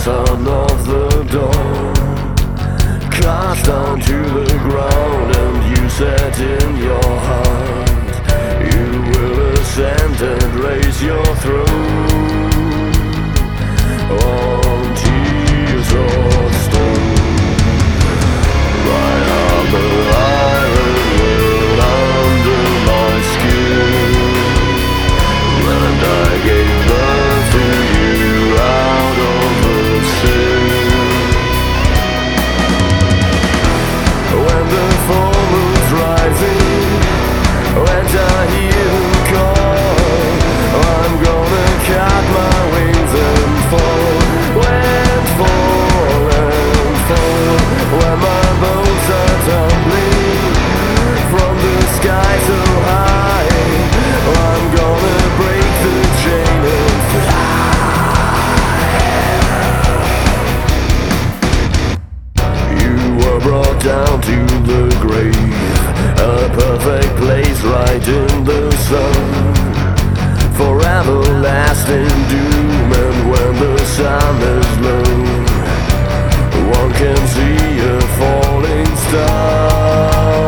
son of the dawn, cast down to the ground, and you said in your heart, you will ascend and raise your throne on tears of stone. My armor iron will under my skin, and I gave birth to you out of the sin. When the full moon's rising, when I hear him call, I'm gonna cut my wings and fall, and fall, and fall. When my bones are tumbling from the sky so high, I'm gonna break the chain and fly. You were brought down to the grave, a perfect place right in the sun, for everlasting doom. And when the sun is low, one can see a falling star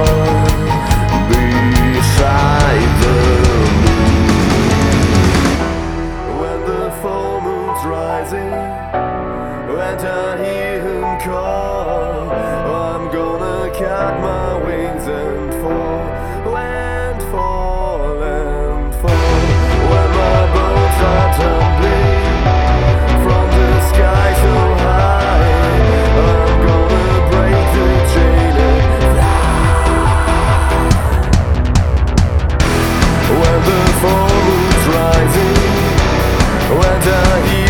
beside the moon. When the full moon's rising, when I hear him call, I'm gonna cut my wings and fall, and fall, and fall. When my bones are tumbling from the sky so high, I'm gonna break the chain and fly. When the full moon's rising, when I hear